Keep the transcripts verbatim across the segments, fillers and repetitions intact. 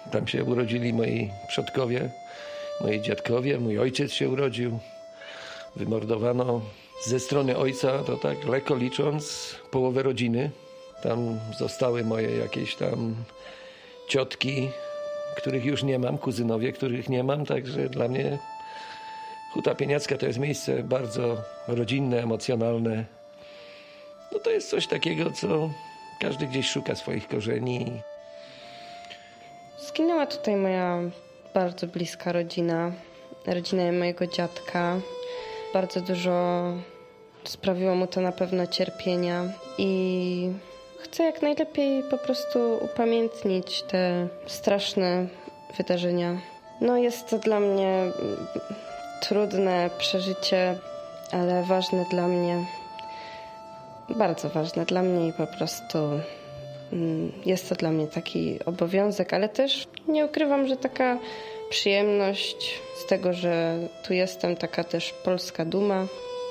Tam się urodzili moi przodkowie, moi dziadkowie, mój ojciec się urodził. Wymordowano ze strony ojca, to tak lekko licząc, połowę rodziny. Tam zostały moje jakieś tam ciotki, których już nie mam, kuzynowie, których nie mam, także dla mnie Huta Pieniacka to jest miejsce bardzo rodzinne, emocjonalne. No to jest coś takiego, co każdy gdzieś szuka swoich korzeni. Zginęła tutaj moja bardzo bliska rodzina, rodzina mojego dziadka. Bardzo dużo sprawiło mu to na pewno cierpienia i chcę jak najlepiej po prostu upamiętnić te straszne wydarzenia. No jest to dla mnie trudne przeżycie, ale ważne dla mnie, bardzo ważne dla mnie i po prostu jest to dla mnie taki obowiązek, ale też nie ukrywam, że taka przyjemność z tego, że tu jestem, taka też polska duma.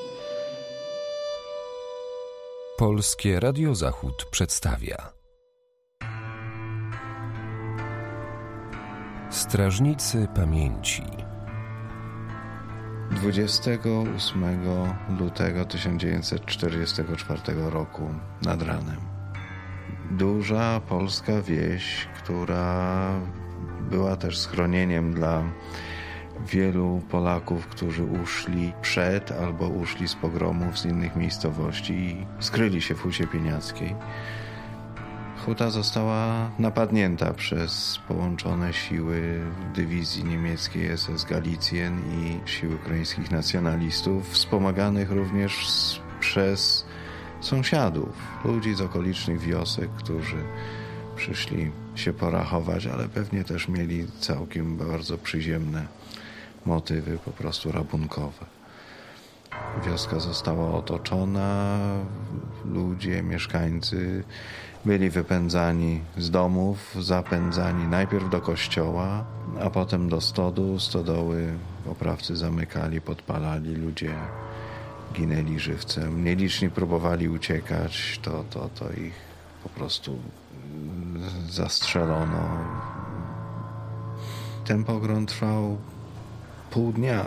Polskie Radio Zachód przedstawia Strażnicy Pamięci. dwudziestego ósmego lutego tysiąc dziewięćset czterdziestego czwartego roku nad ranem. Duża polska wieś, która była też schronieniem dla wielu Polaków, którzy uszli przed albo uszli z pogromów z innych miejscowości i skryli się w Hucie Pieniackiej. Huta została napadnięta przez połączone siły dywizji niemieckiej S S Galicjen i sił ukraińskich nacjonalistów, wspomaganych również przez sąsiadów, ludzi z okolicznych wiosek, którzy przyszli się porachować, ale pewnie też mieli całkiem bardzo przyziemne motywy, po prostu rabunkowe. Wioska została otoczona, ludzie, mieszkańcy byli wypędzani z domów, zapędzani najpierw do kościoła, a potem do stodół. Stodoły oprawcy zamykali, podpalali, ludzie ginęli żywcem. Nieliczni próbowali uciekać, to, to, to ich po prostu zastrzelono. Ten pogrom trwał pół dnia.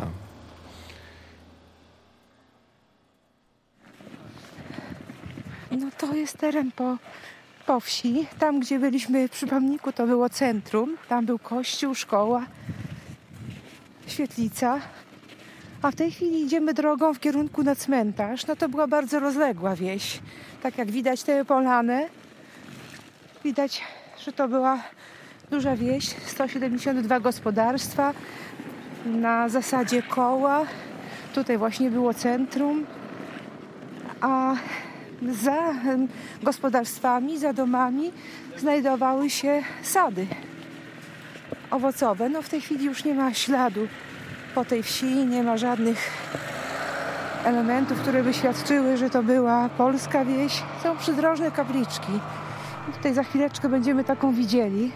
No to jest teren po, po wsi. Tam, gdzie byliśmy przy pomniku, to było centrum. Tam był kościół, szkoła, świetlica. A w tej chwili idziemy drogą w kierunku na cmentarz. No to była bardzo rozległa wieś. Tak jak widać tę polanę. Widać, że to była duża wieś. sto siedemdziesiąt dwa gospodarstwa na zasadzie koła. Tutaj właśnie było centrum. A za gospodarstwami, za domami znajdowały się sady owocowe. No w tej chwili już nie ma śladu po tej wsi, nie ma żadnych elementów, które by świadczyły, że to była polska wieś. Są przydrożne kapliczki. Tutaj za chwileczkę będziemy taką widzieli.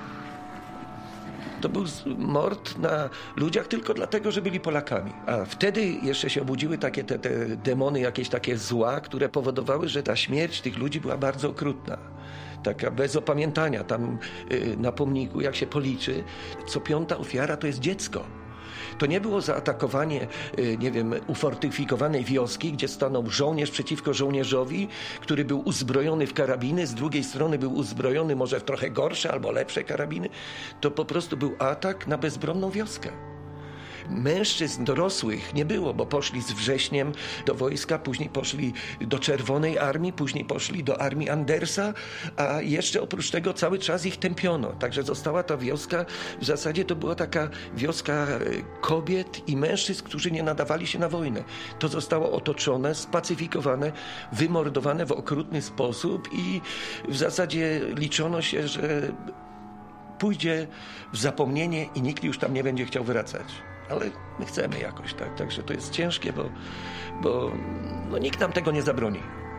To był mord na ludziach tylko dlatego, że byli Polakami. A wtedy jeszcze się obudziły takie te, te demony, jakieś takie zła, które powodowały, że ta śmierć tych ludzi była bardzo okrutna. Taka bez opamiętania. Tam yy, na pomniku, jak się policzy, co piąta ofiara to jest dziecko. To nie było zaatakowanie, nie wiem, ufortyfikowanej wioski, gdzie stanął żołnierz przeciwko żołnierzowi, który był uzbrojony w karabiny, z drugiej strony był uzbrojony może w trochę gorsze albo lepsze karabiny. To po prostu był atak na bezbronną wioskę. Mężczyzn dorosłych nie było, bo poszli z wrześniem do wojska, później poszli do Czerwonej Armii, później poszli do armii Andersa, a jeszcze oprócz tego cały czas ich tępiono. Także została ta wioska, w zasadzie to była taka wioska kobiet i mężczyzn, którzy nie nadawali się na wojnę. To zostało otoczone, spacyfikowane, wymordowane w okrutny sposób i w zasadzie liczono się, że pójdzie w zapomnienie i nikt już tam nie będzie chciał wracać. Ale my chcemy jakoś, tak? Także to jest ciężkie, bo, bo no, nikt nam tego nie zabroni.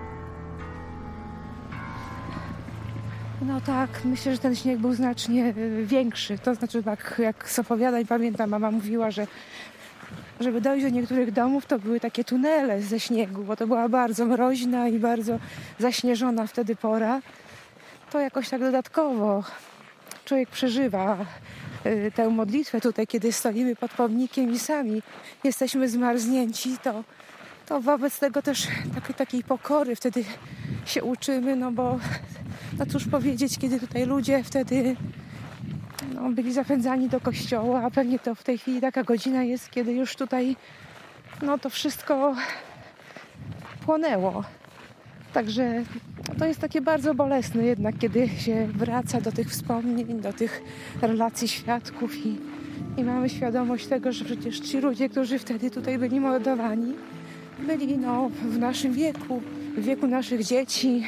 No tak, myślę, że ten śnieg był znacznie większy. To znaczy, jak, jak z opowiadań pamiętam, mama mówiła, że żeby dojść do niektórych domów, to były takie tunele ze śniegu, bo to była bardzo mroźna i bardzo zaśnieżona wtedy pora. To jakoś tak dodatkowo człowiek przeżywa y, tę modlitwę tutaj, kiedy stoimy pod pomnikiem i sami jesteśmy zmarznięci, to, to wobec tego też takiej, takiej pokory wtedy się uczymy, no bo no cóż powiedzieć, kiedy tutaj ludzie wtedy no, byli zapędzani do kościoła, a pewnie to w tej chwili taka godzina jest, kiedy już tutaj no to wszystko płonęło. Także to jest takie bardzo bolesne jednak, kiedy się wraca do tych wspomnień, do tych relacji świadków i, i mamy świadomość tego, że przecież ci ludzie, którzy wtedy tutaj byli mordowani, byli no, w naszym wieku, w wieku naszych dzieci.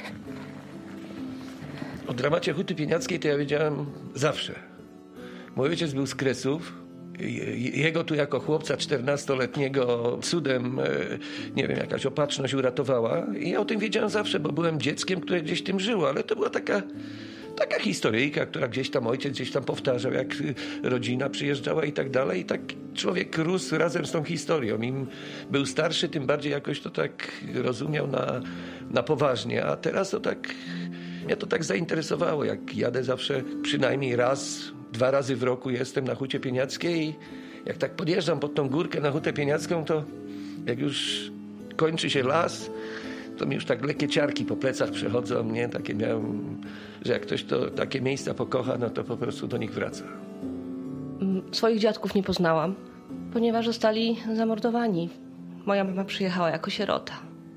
O dramacie Huty Pieniackiej to ja wiedziałem zawsze. Mój ojciec był z Kresów. Jego tu jako chłopca czternastoletniego cudem, nie wiem, jakaś opatrzność uratowała. I ja o tym wiedziałem zawsze, bo byłem dzieckiem, które gdzieś tym żyło, ale to była taka, taka historyjka, która gdzieś tam ojciec gdzieś tam powtarzał, jak rodzina przyjeżdżała i tak dalej. I tak człowiek rósł razem z tą historią. Im był starszy, tym bardziej jakoś to tak rozumiał na, na poważnie. A teraz to tak, mnie to tak zainteresowało, jak jadę zawsze przynajmniej raz, dwa razy w roku jestem na Hucie Pieniackiej. Jak tak podjeżdżam pod tą górkę na Hutę Pieniacką, to jak już kończy się las, to mi już tak lekkie ciarki po plecach przechodzą, nie? Takie miałem, że jak ktoś to takie miejsca pokocha, no to po prostu do nich wraca. Swoich dziadków nie poznałam, ponieważ zostali zamordowani. Moja mama przyjechała jako sierota.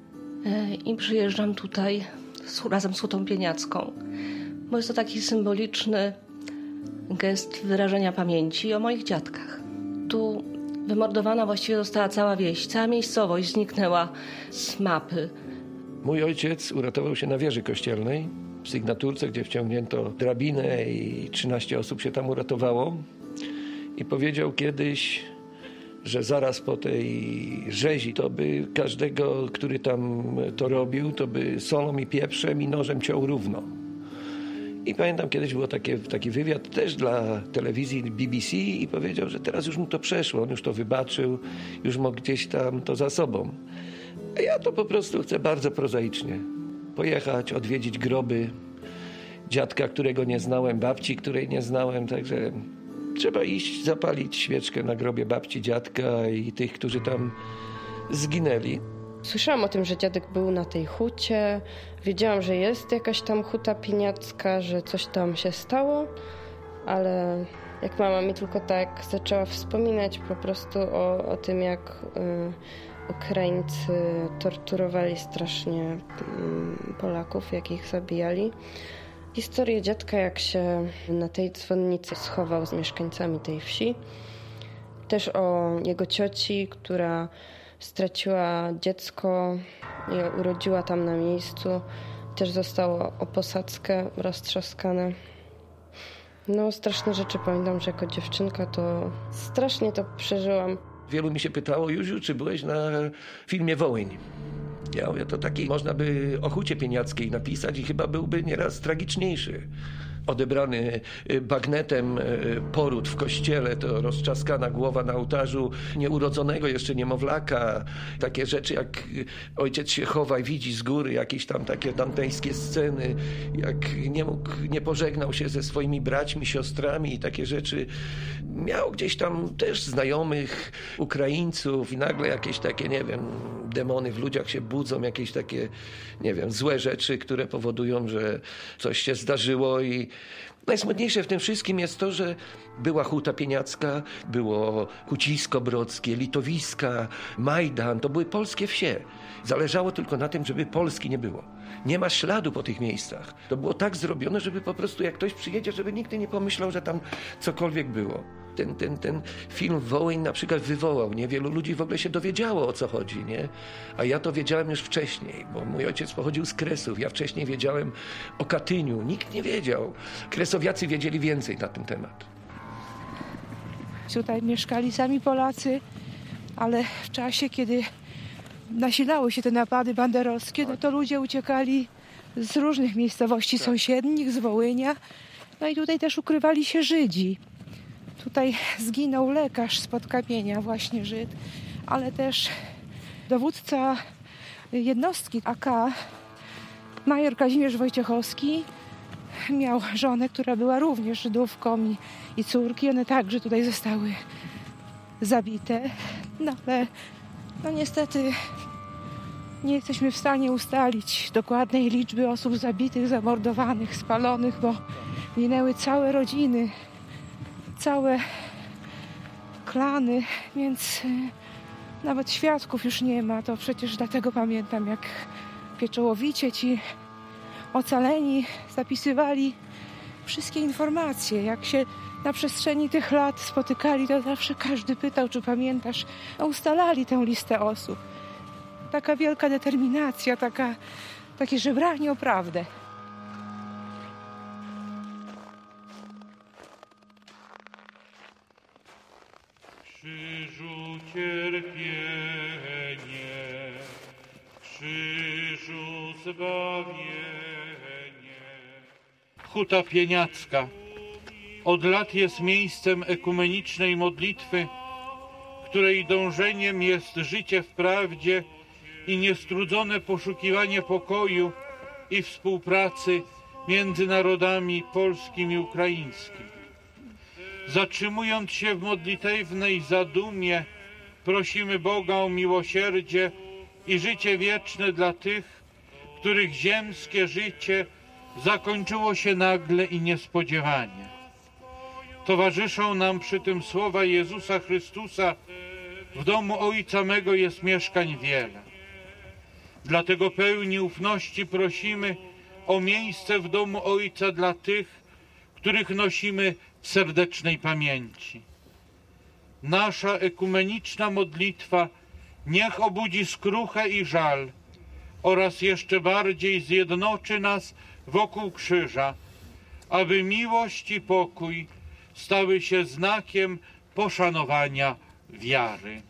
I przyjeżdżam tutaj z, razem z Hutą Pieniacką, bo jest to taki symboliczny gest wyrażenia pamięci o moich dziadkach. Tu wymordowana właściwie została cała wieś, cała miejscowość zniknęła z mapy. Mój ojciec uratował się na wieży kościelnej w Sygnaturce, gdzie wciągnięto drabinę i trzynaście osób się tam uratowało. I powiedział kiedyś, że zaraz po tej rzezi to by każdego, który tam to robił, to by solą i pieprzem i nożem ciął równo. I pamiętam, kiedyś był takie, taki wywiad też dla telewizji B B C i powiedział, że teraz już mu to przeszło, on już to wybaczył, już mógł gdzieś tam to za sobą. A ja to po prostu chcę bardzo prozaicznie. Pojechać, odwiedzić groby dziadka, którego nie znałem, babci, której nie znałem, także trzeba iść, zapalić świeczkę na grobie babci, dziadka i tych, którzy tam zginęli. Słyszałam o tym, że dziadek był na tej hucie. Wiedziałam, że jest jakaś tam Huta Pieniacka, że coś tam się stało, ale jak mama mi tylko tak zaczęła wspominać po prostu o, o tym, jak y, Ukraińcy torturowali strasznie y, Polaków, jak ich zabijali. Historię dziadka, jak się na tej dzwonnicy schował z mieszkańcami tej wsi. Też o jego cioci, która straciła dziecko i urodziła tam na miejscu. Też zostało o posadzkę roztrzaskane. No, straszne rzeczy pamiętam, że jako dziewczynka to strasznie to przeżyłam. Wielu mi się pytało, Józiu, czy byłeś na filmie Wołyń? Ja mówię, to taki można by o Hucie Pieniackiej napisać i chyba byłby nieraz tragiczniejszy. Odebrany bagnetem poród w kościele, to roztrzaskana głowa na ołtarzu nieurodzonego jeszcze niemowlaka. Takie rzeczy jak ojciec się chowa i widzi z góry jakieś tam takie dantejskie sceny, jak nie mógł, nie pożegnał się ze swoimi braćmi, siostrami i takie rzeczy. Miał gdzieś tam też znajomych Ukraińców i nagle jakieś takie, nie wiem, demony w ludziach się budzą, jakieś takie, nie wiem, złe rzeczy, które powodują, że coś się zdarzyło i najsmutniejsze w tym wszystkim jest to, że była Huta Pieniacka, było Hucisko Brodzkie, Litowiska, Majdan, to były polskie wsie. Zależało tylko na tym, żeby Polski nie było. Nie ma śladu po tych miejscach. To było tak zrobione, żeby po prostu jak ktoś przyjedzie, żeby nigdy nie pomyślał, że tam cokolwiek było. Ten, ten, ten film Wołyń na przykład wywołał, nie? Wielu ludzi w ogóle się dowiedziało, o co chodzi, nie? A ja to wiedziałem już wcześniej, bo mój ojciec pochodził z Kresów. Ja wcześniej wiedziałem o Katyniu. Nikt nie wiedział. Kresowiacy wiedzieli więcej na ten temat. Tutaj mieszkali sami Polacy, ale w czasie, kiedy nasilały się te napady banderowskie, no to ludzie uciekali z różnych miejscowości sąsiednich, z Wołynia. No i tutaj też ukrywali się Żydzi. Tutaj zginął lekarz spod kamienia, właśnie Żyd, ale też dowódca jednostki A K, major Kazimierz Wojciechowski, miał żonę, która była również Żydówką i, i córki. One także tutaj zostały zabite. No ale no niestety nie jesteśmy w stanie ustalić dokładnej liczby osób zabitych, zamordowanych, spalonych, bo minęły całe rodziny, całe klany, więc nawet świadków już nie ma. To przecież dlatego pamiętam, jak pieczołowicie ci ocaleni zapisywali wszystkie informacje. Jak się na przestrzeni tych lat spotykali, to zawsze każdy pytał, czy pamiętasz. No, ustalali tę listę osób. Taka wielka determinacja, taka, takie żebranie o prawdę. Krzyżu cierpienie, krzyżu zbawienie. Huta Pieniacka od lat jest miejscem ekumenicznej modlitwy, której dążeniem jest życie w prawdzie i niestrudzone poszukiwanie pokoju i współpracy między narodami polskim i ukraińskim. Zatrzymując się w modlitewnej zadumie, prosimy Boga o miłosierdzie i życie wieczne dla tych, których ziemskie życie zakończyło się nagle i niespodziewanie. Towarzyszą nam przy tym słowa Jezusa Chrystusa: w domu Ojca mego jest mieszkań wiele. Dlatego pełni ufności prosimy o miejsce w domu Ojca dla tych, których nosimy w serdecznej pamięci. Nasza ekumeniczna modlitwa niech obudzi skruchę i żal oraz jeszcze bardziej zjednoczy nas wokół krzyża, aby miłość i pokój stały się znakiem poszanowania wiary.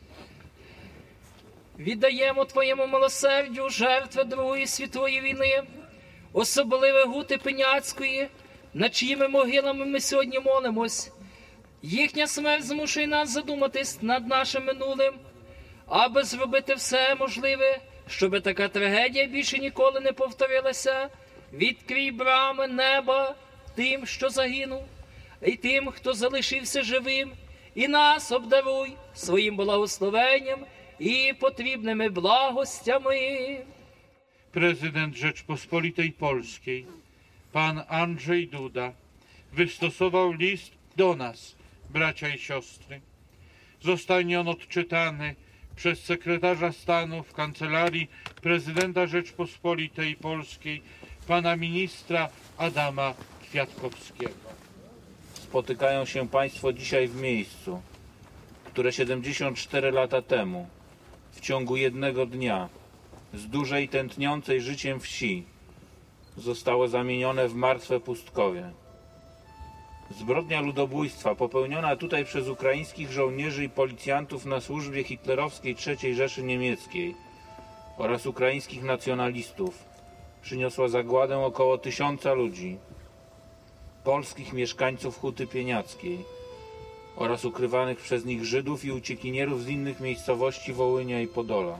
Віддаємо Твоєму милосердю жертви Другої світової війни, особливо Гути Пеняцької, над чиїми могилами ми сьогодні молимось. Їхня смерть змушує нас задуматись над нашим минулим, аби зробити все можливе, щоб така трагедія більше ніколи не повторилася. Відкрий брами неба тим, що загинув, і тим, хто залишився живим, і нас обдаруй своїм благословенням i potrzebnymi благостями. Prezydent Rzeczpospolitej Polskiej, pan Andrzej Duda, wystosował list do nas, bracia i siostry. Zostanie on odczytany przez sekretarza stanu w Kancelarii Prezydenta Rzeczpospolitej Polskiej, pana ministra Adama Kwiatkowskiego. Spotykają się Państwo dzisiaj w miejscu, które siedemdziesiąt cztery lata temu, w ciągu jednego dnia, z dużej tętniącej życiem wsi, zostało zamienione w martwe pustkowie. Zbrodnia ludobójstwa popełniona tutaj przez ukraińskich żołnierzy i policjantów na służbie hitlerowskiej trzeciej Rzeszy Niemieckiej oraz ukraińskich nacjonalistów przyniosła zagładę około tysiąca ludzi, polskich mieszkańców Huty Pieniackiej oraz ukrywanych przez nich Żydów i uciekinierów z innych miejscowości Wołynia i Podola.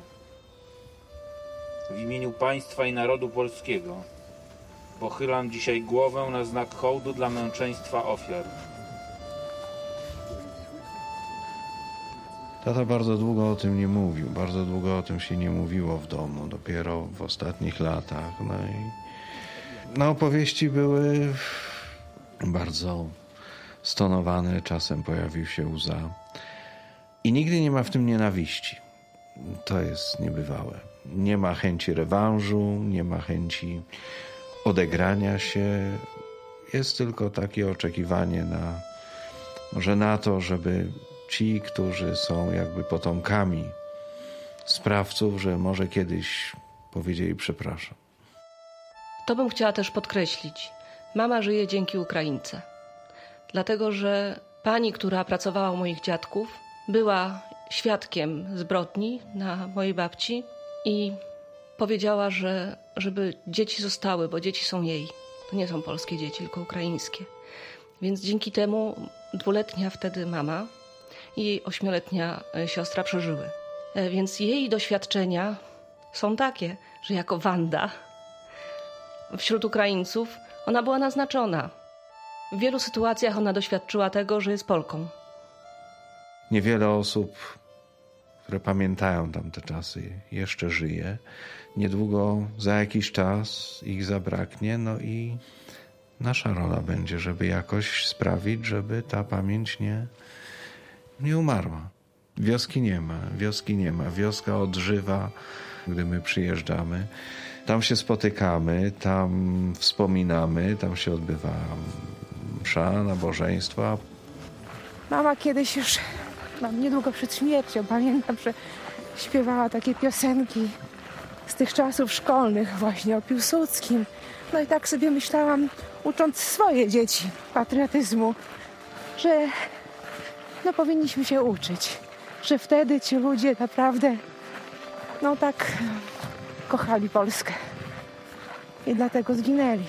W imieniu państwa i narodu polskiego pochylam dzisiaj głowę na znak hołdu dla męczeństwa ofiar. Tata bardzo długo o tym nie mówił, bardzo długo o tym się nie mówiło w domu, dopiero w ostatnich latach. No i no, opowieści były bardzo stonowane, czasem pojawił się łza. I nigdy nie ma w tym nienawiści. To jest niebywałe. Nie ma chęci rewanżu, nie ma chęci odegrania się. Jest tylko takie oczekiwanie na, może na to, żeby ci, którzy są jakby potomkami sprawców, że może kiedyś powiedzieli przepraszam. To bym chciała też podkreślić. Mama żyje dzięki Ukraińce. Dlatego, że pani, która pracowała u moich dziadków, była świadkiem zbrodni na mojej babci i powiedziała, że żeby dzieci zostały, bo dzieci są jej. To nie są polskie dzieci, tylko ukraińskie. Więc dzięki temu dwuletnia wtedy mama i jej ośmioletnia siostra przeżyły. Więc jej doświadczenia są takie, że jako Wanda wśród Ukraińców Ona była naznaczona. W wielu sytuacjach ona doświadczyła tego, że jest Polką. Niewiele osób, które pamiętają tamte czasy, jeszcze żyje. Niedługo, za jakiś czas ich zabraknie, no i nasza rola będzie, żeby jakoś sprawić, żeby ta pamięć nie, nie umarła. Wioski nie ma, wioski nie ma. Wioska odżywa, gdy my przyjeżdżamy. Tam się spotykamy, tam wspominamy, tam się odbywa msza, nabożeństwa. Mama kiedyś już, no, niedługo przed śmiercią, pamiętam, że śpiewała takie piosenki z tych czasów szkolnych właśnie o Piłsudskim. No i tak sobie myślałam, ucząc swoje dzieci patriotyzmu, że no powinniśmy się uczyć, że wtedy ci ludzie naprawdę no tak kochali Polskę i dlatego zginęli.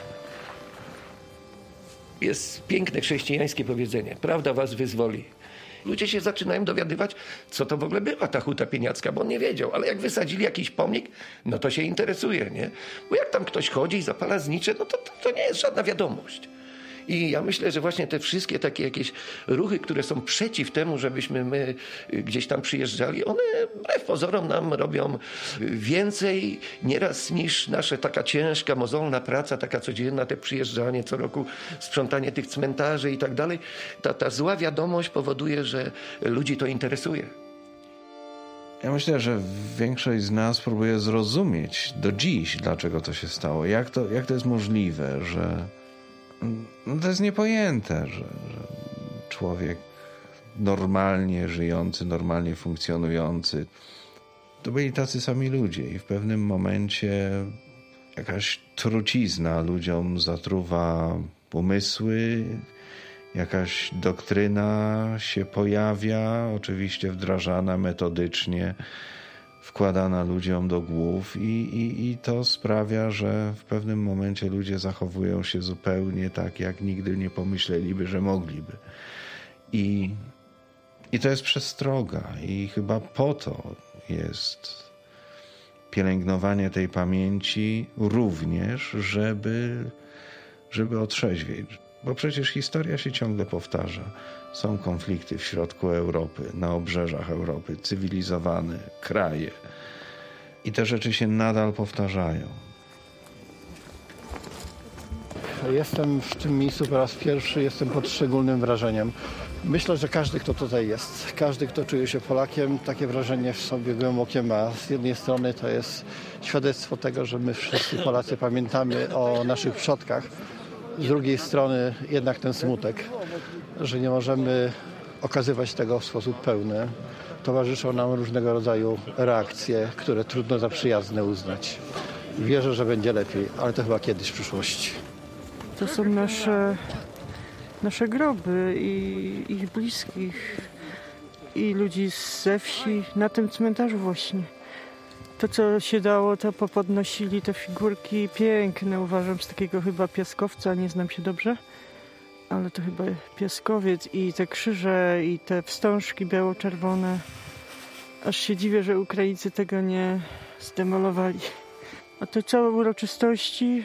Jest piękne chrześcijańskie powiedzenie: prawda was wyzwoli. Ludzie się zaczynają dowiadywać, co to w ogóle była ta Huta Pieniacka, bo on nie wiedział. Ale jak wysadzili jakiś pomnik, no to się interesuje, nie? Bo jak tam ktoś chodzi i zapala znicze, no to, to, to nie jest żadna wiadomość. I ja myślę, że właśnie te wszystkie takie jakieś ruchy, które są przeciw temu, żebyśmy my gdzieś tam przyjeżdżali, one wbrew pozorom nam robią więcej nieraz niż nasza taka ciężka, mozolna praca, taka codzienna, te przyjeżdżanie co roku, sprzątanie tych cmentarzy i tak dalej. Ta, ta zła wiadomość powoduje, że ludzi to interesuje. Ja myślę, że większość z nas próbuje zrozumieć do dziś, dlaczego to się stało. Jak to, jak to jest możliwe, że no to jest niepojęte, że, że człowiek normalnie żyjący, normalnie funkcjonujący, to byli tacy sami ludzie i w pewnym momencie jakaś trucizna ludziom zatruwa umysły, jakaś doktryna się pojawia, oczywiście wdrażana metodycznie, wkładana ludziom do głów i, i, i to sprawia, że w pewnym momencie ludzie zachowują się zupełnie tak, jak nigdy nie pomyśleliby, że mogliby. I, i to jest przestroga i chyba po to jest pielęgnowanie tej pamięci również, żeby, żeby otrzeźwieć. Bo przecież historia się ciągle powtarza. Są konflikty w środku Europy, na obrzeżach Europy, cywilizowane kraje. I te rzeczy się nadal powtarzają. Jestem w tym miejscu po raz pierwszy, jestem pod szczególnym wrażeniem. Myślę, że każdy, kto tutaj jest, każdy, kto czuje się Polakiem, takie wrażenie w sobie głębokie ma. Z jednej strony to jest świadectwo tego, że my wszyscy Polacy pamiętamy o naszych przodkach. Z drugiej strony jednak ten smutek, że nie możemy okazywać tego w sposób pełny. Towarzyszą nam różnego rodzaju reakcje, które trudno za przyjazne uznać. Wierzę, że będzie lepiej, ale to chyba kiedyś w przyszłości. To są nasze, nasze groby i ich bliskich i ludzi ze wsi na tym cmentarzu właśnie. To, co się dało, to popodnosili te figurki piękne, uważam, z takiego chyba piaskowca, nie znam się dobrze, ale to chyba piaskowiec i te krzyże i te wstążki biało-czerwone. Aż się dziwię, że Ukraińcy tego nie zdemolowali. A te całe uroczystości,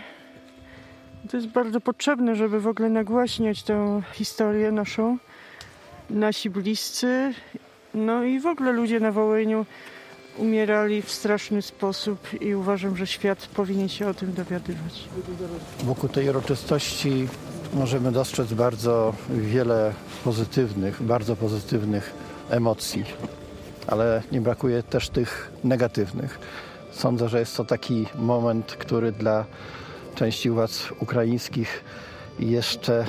to jest bardzo potrzebne, żeby w ogóle nagłaśniać tę historię naszą. Nasi bliscy, no i w ogóle ludzie na Wołyniu umierali w straszny sposób i uważam, że świat powinien się o tym dowiadywać. Wokół tej uroczystości możemy dostrzec bardzo wiele pozytywnych, bardzo pozytywnych emocji, ale nie brakuje też tych negatywnych. Sądzę, że jest to taki moment, który dla części władz ukraińskich jeszcze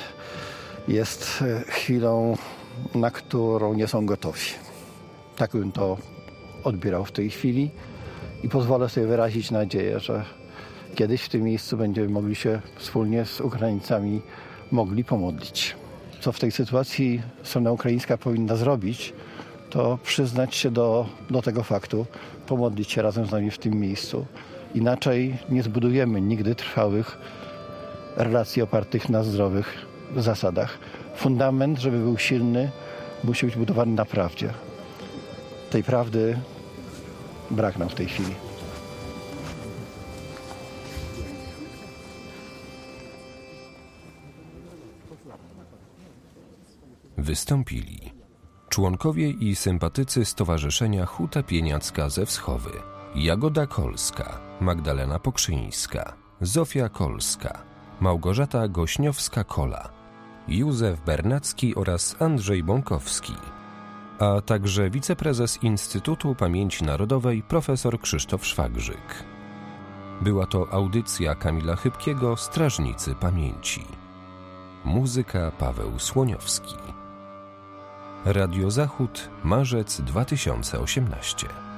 jest chwilą, na którą nie są gotowi. Tak bym to odbierał w tej chwili i pozwolę sobie wyrazić nadzieję, że kiedyś w tym miejscu będziemy mogli się wspólnie z Ukraińcami mogli pomodlić. Co w tej sytuacji strona ukraińska powinna zrobić, to przyznać się do, do tego faktu, pomodlić się razem z nami w tym miejscu. Inaczej nie zbudujemy nigdy trwałych relacji opartych na zdrowych zasadach. Fundament, żeby był silny, musi być budowany na prawdzie. Tej prawdy brak nam w tej chwili. wystąpili członkowie i sympatycy Stowarzyszenia Huta Pieniacka ze Wschowy: Jagoda Kolska, Magdalena Pokrzyńska, Zofia Kolska, Małgorzata Gośniowska-Kola, Józef Bernacki oraz Andrzej Bąkowski, a także wiceprezes Instytutu Pamięci Narodowej profesor Krzysztof Szwagrzyk. Była to audycja Kamila Chybkiego, Strażnicy Pamięci. Muzyka Paweł Słoniowski. Radio Zachód, marzec dwa tysiące osiemnasty.